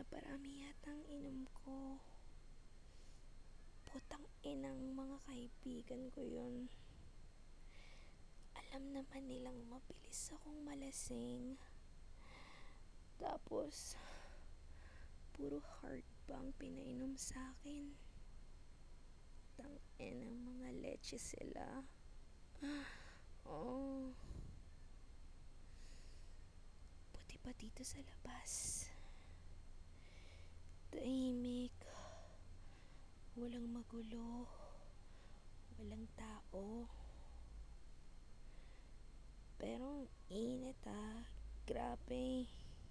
Naparami yatang inom ko. Putang inang mga kaibigan ko yun. Alam naman nilang mabilis akong malasing. Tapos, puro hard bang pinainom sa akin. Tang inang mga leche sila. Oh. Buti pa dito sa labas. Tahimik. Walang magulo. Walang tao. Pero init grabe.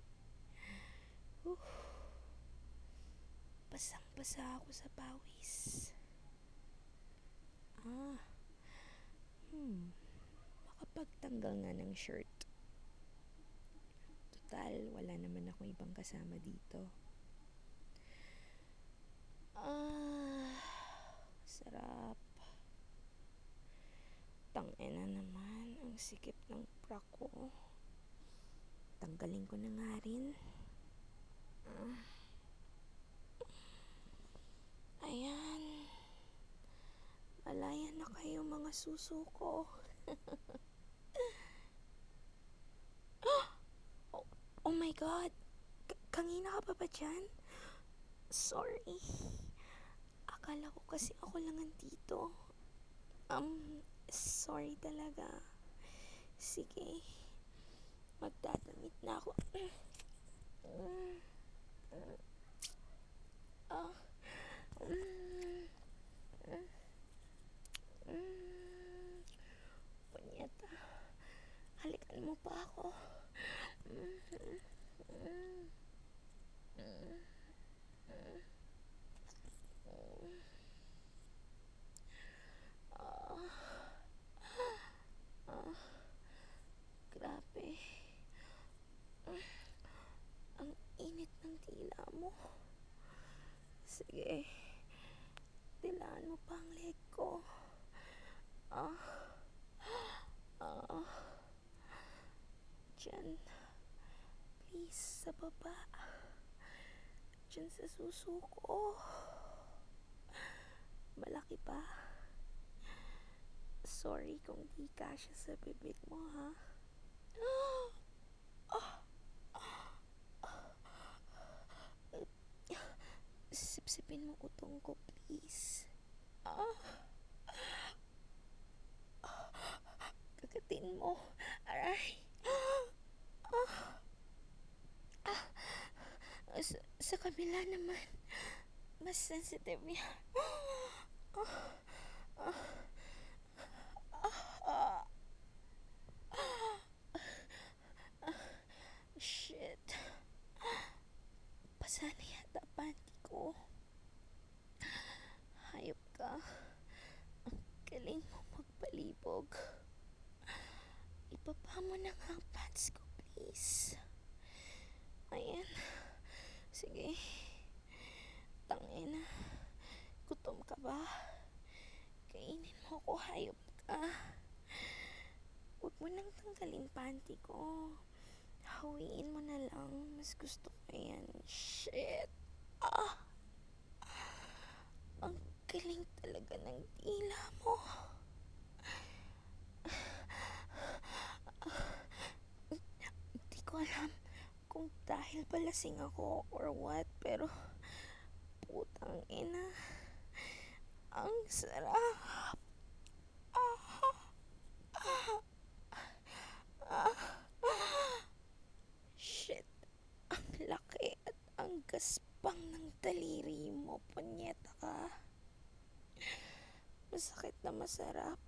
Basang-basa ako sa pawis. Makapagtanggal nga ng shirt. Total, wala naman ako ibang kasama dito. Sarap. Tangina naman, ang sikip ng bra ko. Tanggalin ko na nga rin. Ayan. Malaya na kayo mga suso ko. Oh my God. Kanina ka pa ba dyan? Sorry. Akala ko kasi ako lang andito. Sorry talaga. Sige. Magdadamit na ako. Punyeta. Halikan mo pa ako. Grabe. Ang init ng tila mo. Sige. Dilaan mo pa ang leg ko. Diyan. Please, sa baba. Diyan sa suso ko. Malaki pa. Sorry kung di kasya sa bibig mo, ha? Sipsipin mo utong ko, please. Kagatin mo. Aray. Sa kabila naman, mas sensitive yan. Shit. Basa na yata panty ko. Hayop ka. Ang galing mo magpalibog. Ibaba mo na nga ang pants ko, please. Ayan. Sige. Tangina. Gutom ka ba? Kainin mo ko, hayop ka. Huwag mo nang tanggalin panty ko. Hawiin mo na lang. Mas gusto ko yan. Shit. Ang galing talaga ng tila mo. Hindi ko alam kung dahil balasing ako or what, pero putang ina. Ang sarap. Shit. Ang laki at ang gaspang ng daliri mo, punyeta ka. Masakit na masarap.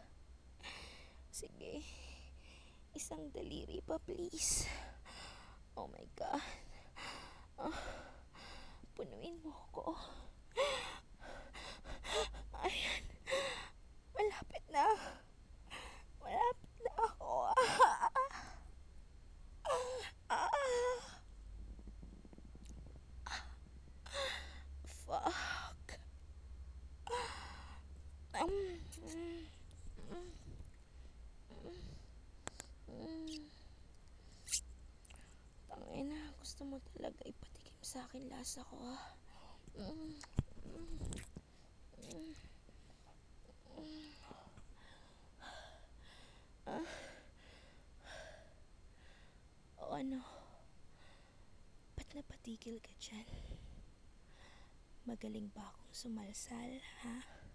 Sige. Isang daliri pa, please. Oh my God. Punuin mo ko. Ayan. Malapit na. Malapit na ako. Fuck. Tangina, gusto mo talaga ipatikim sa akin lasa ko, ah. Mm. Mm. Mm. Ah. O ano? Ba't napatigil ka dyan? Magaling ba akong sumalsal, ha?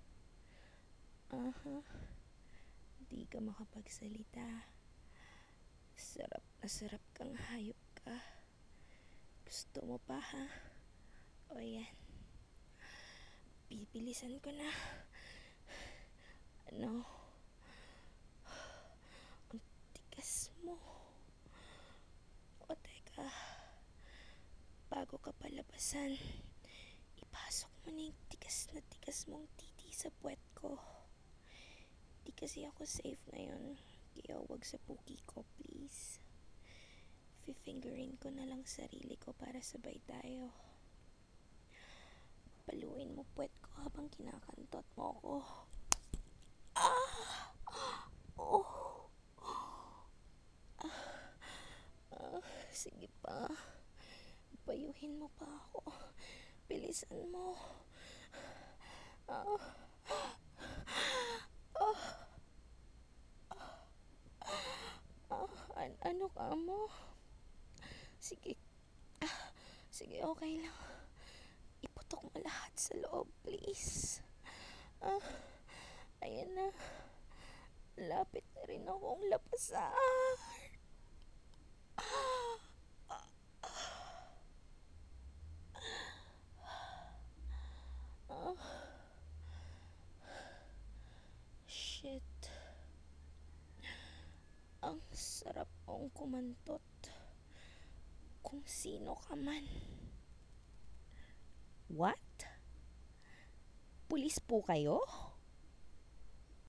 Aha. Di ka makapagsalita. Sarap na sarap kang hayop ka. Gusto mo pa, ha? O yan. Pipilisan ko na. Ano? Ang tigas mo. O teka. Bago ka palabasan, ipasok mo na yung tigas na tigas mong titi sa puwet ko. Di kasi ako safe ngayon. Kaya wag sa puki ko, please. Fifingerin ko na lang sarili ko para sabay tayo. Paluin mo puwet ko habang kinakantot mo ko. Ah! Oh! Sige pa. Payuhin mo pa ako. Bilisan mo. Ah. Ah. Ano ka mo? Sige. Sige, okay lang. Iputok mo lahat sa loob, please. Ayan na. Lapit na rin akong lapasan. Ah. Shit. Ang sarap mong kumantot. Kung sino ka man. What? Pulis po kayo?